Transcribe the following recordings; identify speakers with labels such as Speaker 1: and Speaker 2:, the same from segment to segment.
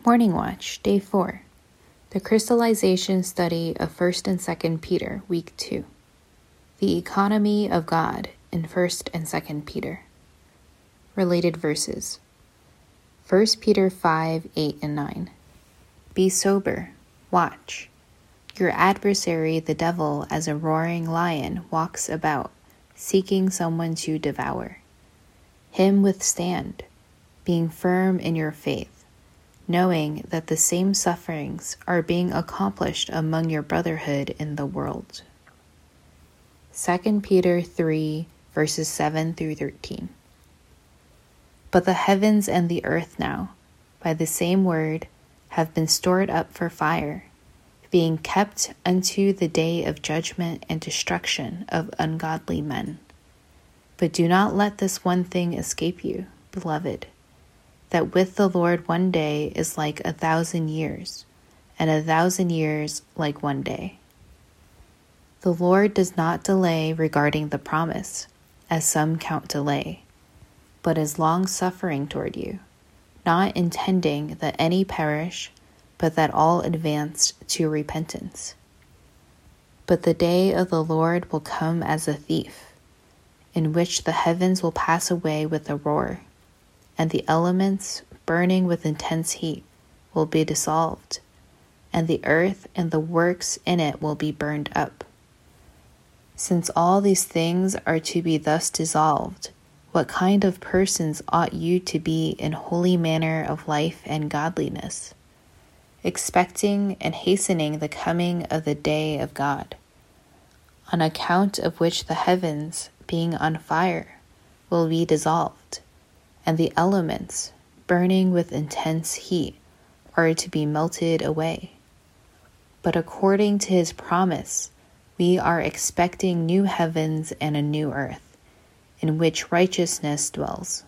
Speaker 1: Morning Watch, Day 4. The Crystallization Study of 1st and 2nd Peter, Week 2. The Economy of God in 1st and 2nd Peter. Related verses. 1 Peter 5, 8 and 9. Be sober, watch. Your adversary, the devil, as a roaring lion, walks about, seeking someone to devour. Him withstand, being firm in your faith, knowing that the same sufferings are being accomplished among your brotherhood in the world. 2 Peter 3, verses 7 through 13. But the heavens and the earth now, by the same word, have been stored up for fire, being kept unto the day of judgment and destruction of ungodly men. But do not let this one thing escape you, beloved, that with the Lord 1 day is like 1,000 years, and 1,000 years like 1 day. The Lord does not delay regarding the promise, as some count delay, but is long-suffering toward you, not intending that any perish, but that all advance to repentance. But the day of the Lord will come as a thief, in which the heavens will pass away with a roar, and the elements, burning with intense heat, will be dissolved, and the earth and the works in it will be burned up. Since all these things are to be thus dissolved, what kind of persons ought you to be in holy manner of life and godliness, expecting and hastening the coming of the day of God, on account of which the heavens, being on fire, will be dissolved, and the elements, burning with intense heat, are to be melted away. But according to his promise, we are expecting new heavens and a new earth, in which righteousness dwells.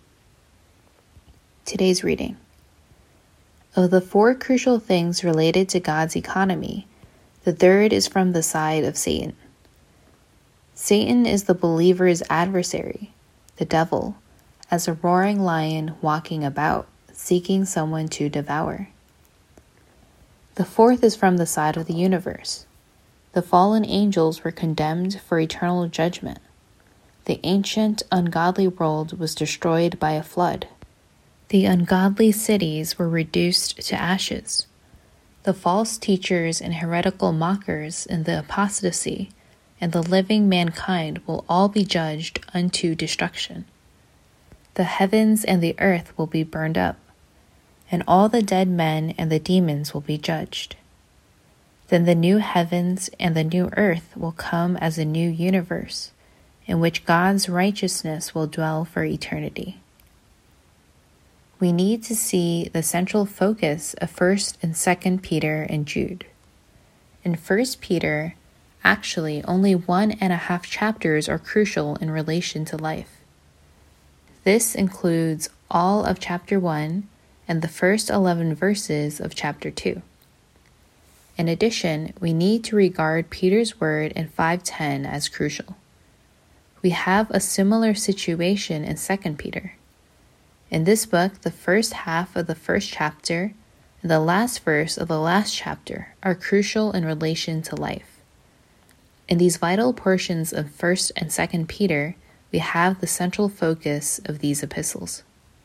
Speaker 1: Today's reading. Of the 4 crucial things related to God's economy, the third is from the side of Satan. Satan is the believer's adversary, the devil, as a roaring lion walking about, seeking someone to devour. The fourth is from the side of the universe. The fallen angels were condemned for eternal judgment. The ancient, ungodly world was destroyed by a flood. The ungodly cities were reduced to ashes. The false teachers and heretical mockers in the apostasy and the living mankind will all be judged unto destruction. The heavens and the earth will be burned up, and all the dead men and the demons will be judged. Then the new heavens and the new earth will come as a new universe, in which God's righteousness will dwell for eternity. We need to see the central focus of 1st and 2nd Peter and Jude. In 1st Peter, actually only 1.5 chapters are crucial in relation to life. This includes all of chapter 1 and the first 11 verses of chapter 2. In addition, we need to regard Peter's word in 5:10 as crucial. We have a similar situation in 2nd Peter. In this book, the first half of the first chapter and the last verse of the last chapter are crucial in relation to life. In these vital portions of 1st and 2nd Peter, we have the central focus of these epistles.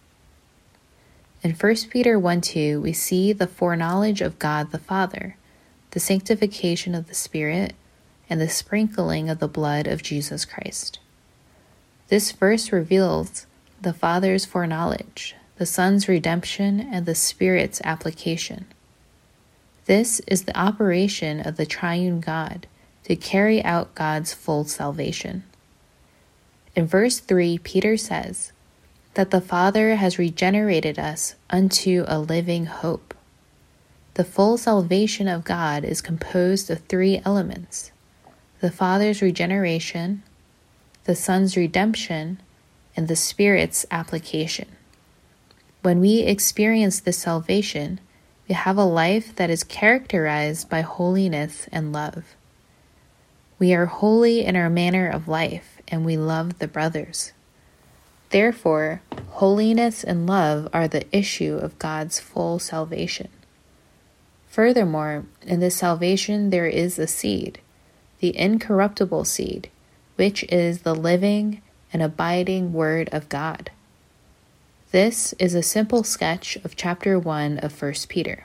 Speaker 1: In 1 Peter 1:2, we see the foreknowledge of God the Father, the sanctification of the Spirit, and the sprinkling of the blood of Jesus Christ. This verse reveals the Father's foreknowledge, the Son's redemption, and the Spirit's application. This is the operation of the triune God to carry out God's full salvation. In verse 3, Peter says that the Father has regenerated us unto a living hope. The full salvation of God is composed of 3 elements: the Father's regeneration, the Son's redemption, and the Spirit's application. When we experience this salvation, we have a life that is characterized by holiness and love. We are holy in our manner of life, and we love the brothers. Therefore, holiness and love are the issue of God's full salvation. Furthermore, in this salvation there is a seed, the incorruptible seed, which is the living and abiding Word of God. This is a simple sketch of chapter 1 of 1 Peter.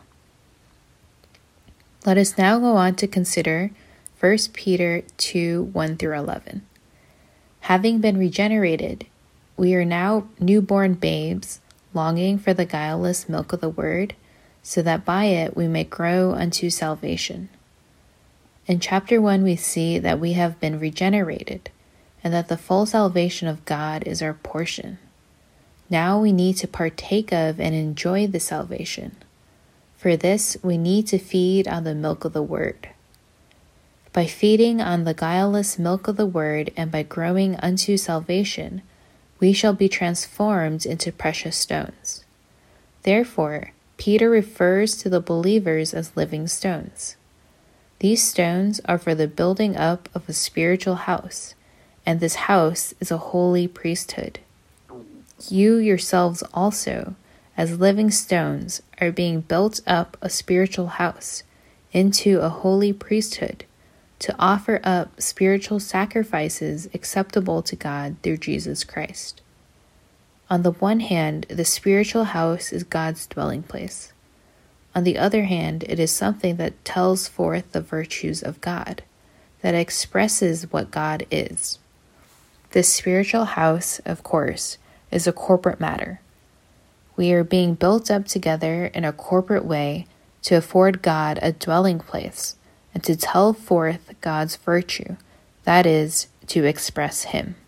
Speaker 1: Let us now go on to consider 1 Peter 2, 1 through 11. Having been regenerated, we are now newborn babes, longing for the guileless milk of the Word, so that by it we may grow unto salvation. In chapter 1 we see that we have been regenerated, and that the full salvation of God is our portion. Now we need to partake of and enjoy the salvation. For this, we need to feed on the milk of the Word. By feeding on the guileless milk of the Word and by growing unto salvation, we shall be transformed into precious stones. Therefore, Peter refers to the believers as living stones. These stones are for the building up of a spiritual house, and this house is a holy priesthood. You yourselves also, as living stones, are being built up a spiritual house into a holy priesthood to offer up spiritual sacrifices acceptable to God through Jesus Christ. On the one hand, the spiritual house is God's dwelling place. On the other hand, it is something that tells forth the virtues of God, that expresses what God is. This spiritual house, of course, is a corporate matter. We are being built up together in a corporate way to afford God a dwelling place and to tell forth God's virtue, that is, to express Him.